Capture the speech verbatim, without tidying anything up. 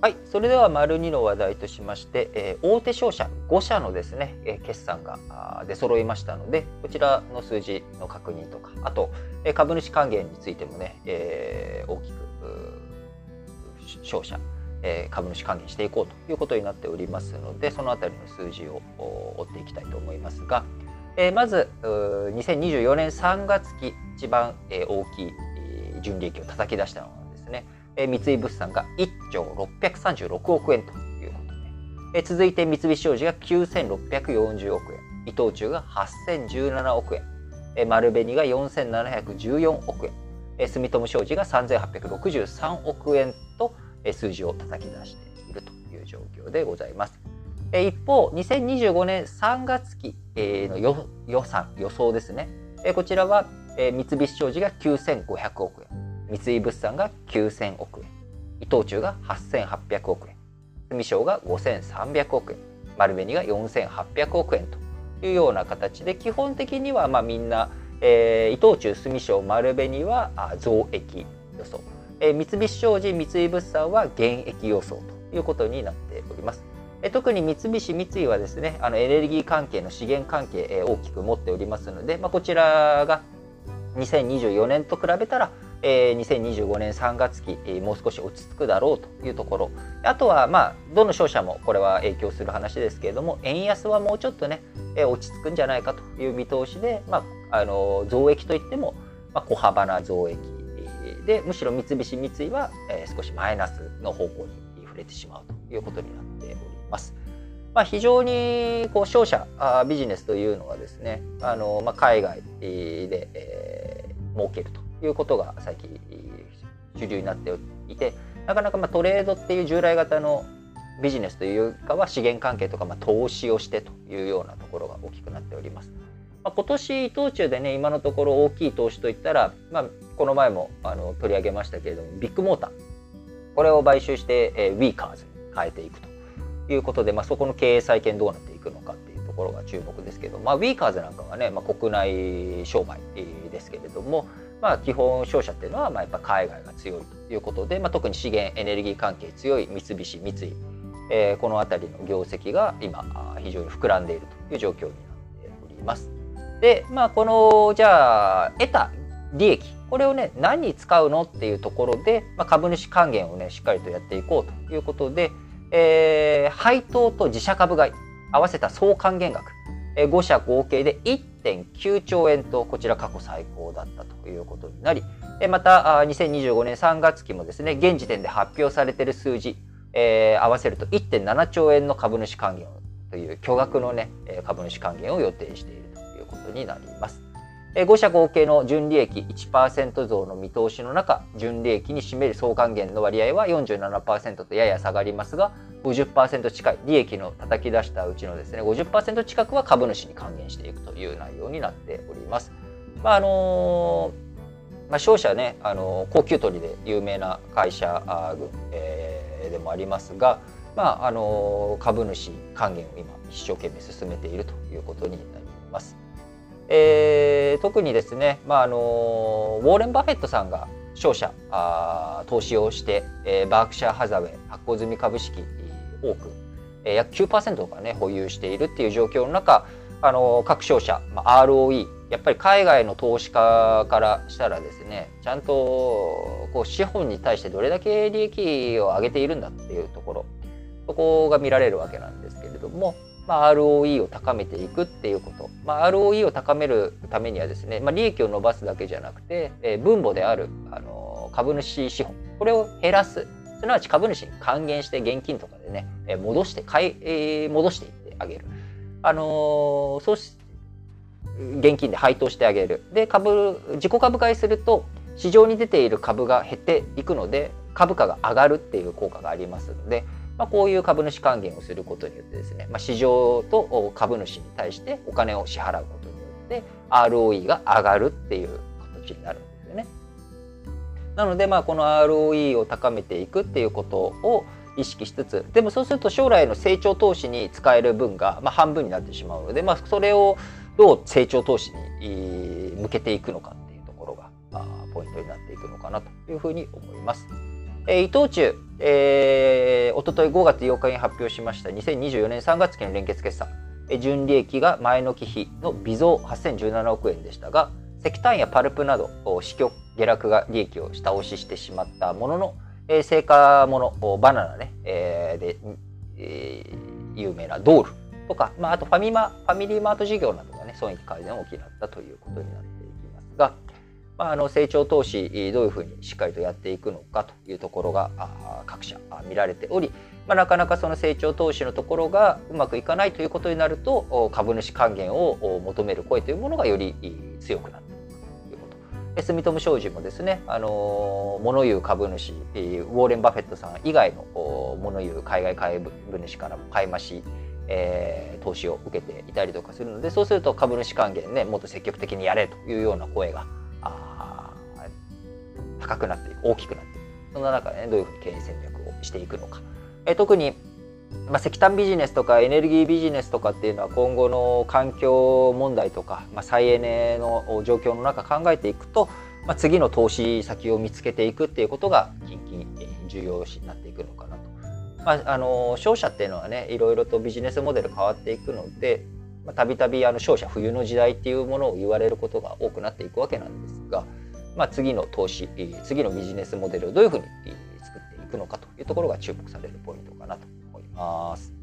はい、それでは丸にの話題としまして、えー、大手商社ごしゃのですね、えー、決算が出揃いましたので、こちらの数字の確認とか、あと、えー、株主還元についてもね、えー、大きく商社、えー、株主還元していこうということになっておりますので、そのあたりの数字を追っていきたいと思いますが、えー、まずにせんにじゅうよねんさんがつき一番、えー、大きい純利益を叩き出したのはですね、三井物産がいっちょうろっぴゃくさんじゅうろくおくえんということで、続いて三菱商事がきゅうせんろっぴゃくよんじゅうおくえん、伊藤忠がはっせんじゅうななおくえん、丸紅がよんせんななひゃくじゅうよんおくえん、住友商事がさんぜんはっぴゃくろくじゅうさんおくえんと数字を叩き出しているという状況でございます。一方、にせんにじゅうごねんさんがつきの予算、予想ですね。こちらは三菱商事がきゅうせんごひゃくおくえん、三井物産がきゅうせんおくえん、伊藤忠がはっせんはっぴゃくおくえん、住商がごせんさんびゃくおくえん、丸紅がよんせんはっぴゃくおくえんというような形で、基本的にはまあみんな、えー、伊藤忠、住商、丸紅は増益予想、えー、三菱商事、三井物産は減益予想ということになっております。えー、特に三菱、三井はですね、あのエネルギー関係の資源関係、えー、大きく持っておりますので、まあ、こちらがにせんにじゅうよねんと比べたら、えー、にせんにじゅうごねんさんがつき、えー、もう少し落ち着くだろうというところ。あとは、まあ、どの商社もこれは影響する話ですけれども、円安はもうちょっとね、えー、落ち着くんじゃないかという見通しで、まあ、あの増益といっても、まあ、小幅な増益で、むしろ三菱、三井は、えー、少しマイナスの方向に触れてしまうということになっております。まあ、非常にこう商社あビジネスというのはですね、あの、まあ、海外で、えー、儲けるということが最近主流になっていて、なかなかまあトレードっていう従来型のビジネスというかは資源関係とかまあ投資をしてというようなところが大きくなっております。まあ、今年伊藤忠でね、今のところ大きい投資といったら、まあ、この前もあの取り上げましたけれども、ビッグモーター、これを買収して、えー、ウィーカーズに変えていくということで、まあ、そこの経営再建どうなっていくのかっていうところが注目ですけど、まあ、ウィーカーズなんかはね、まあ、国内商売ですけれども、まあ、基本商社っていうのはまあやっぱ海外が強いということで、まあ、特に資源エネルギー関係強い三菱、三井、えー、この辺りの業績が今非常に膨らんでいるという状況になっております。で、まあ、このじゃあ得た利益、これをね何に使うのっていうところで、まあ、株主還元をねしっかりとやっていこうということで、えー、配当と自社株買い合わせた総還元額、えー、ご社合計で いってんきゅうちょうえんと、こちら過去最高だったということになり、またにせんにじゅうごねんさんがつきもですね、現時点で発表されている数字、えー、合わせると いってんななちょうえんの株主還元という巨額のね株主還元を予定しているということになります。ご社合計の純利益 いちパーセント 増の見通しの中、純利益に占める総還元の割合は よんじゅうななパーセント とやや下がりますが、ごじゅっパーセント 近い利益の叩き出したうちのですね ごじゅっパーセント 近くは株主に還元していくという内容になっております。まああのまあ、商社ね、あの高給取りで有名な会社群、えー、でもありますが、まああの株主還元を今一生懸命進めているということになります。えー、特にですね、まああのウォーレン・バフェットさんが商社あ投資をして、えー、バークシャー・ハザウェイ発行済み株式多く、えー、約 きゅうパーセント がね保有しているっていう状況の中、あの各商社、まあ、アールオーイー、 やっぱり海外の投資家からしたらですね、ちゃんとこう資本に対してどれだけ利益を上げているんだっていうところ、そこが見られるわけなんですけれども、まあ、アールオーイー を高めていくっていうこと、まあ、アールオーイー を高めるためにはですね、まあ、利益を伸ばすだけじゃなくて、えー、分母であるあの株主資本、これを減らす、すなわち株主に還元して現金とかでね、えー、戻して買い、えー、戻していってあげる、あのー、そうし現金で配当してあげる。で、株自己株買いすると市場に出ている株が減っていくので、株価が上がるっていう効果がありますので、まあ、こういう株主還元をすることによってですね、まあ、市場と株主に対してお金を支払うことによって アールオーイー が上がるっていう形になるんですよね。なので、まあ、この アールオーイー を高めていくっていうことを意識しつつ、でもそうすると将来の成長投資に使える分が、まあ、半分になってしまうので、まあ、それをどう成長投資に向けていくのかっていうところがポイントになっていくのかなというふうに思います。 えー、伊藤忠、えー、おとといごがつようかに発表しましたにせんにじゅうよねんさんがつ期の連結決算、えー、純利益が前の期比の微増はっせんじゅうななおくえんでしたが、石炭やパルプなど市況下落が利益を下押ししてしまったものの、えー、成果ものバナナね、えー、で、えー、有名なドールとか、まあ、あとファミマ、ファミリーマート事業などがね、損益改善を補ったということになっていきますが、まあ、あの成長投資、どういうふうにしっかりとやっていくのかというところが各社見られており、まあ、なかなかその成長投資のところがうまくいかないということになると、株主還元を求める声というものがより強くなっていくということ。住友商事もですね、あの物言う株主、ウォーレン・バフェットさん以外の物言う海外株主からも買い増し、えー、投資を受けていたりとかするので、そうすると株主還元ね、もっと積極的にやれというような声が高くなっていく、大きくなっていく。そんな中で、ね、どういうふうに経営戦略をしていくのか。え特に、まあ、石炭ビジネスとかエネルギービジネスとかっていうのは今後の環境問題とか、まあ、再エネの状況の中考えていくと、まあ、次の投資先を見つけていくっていうことが近々重要視になっていくのかなと。まあ、あの商社っていうのはね、いろいろとビジネスモデル変わっていくので、たびたび商社冬の時代っていうものを言われることが多くなっていくわけなんですが、まあ、次の投資、次のビジネスモデルをどういうふうに作っていくのかというところが注目されるポイントかなと思います。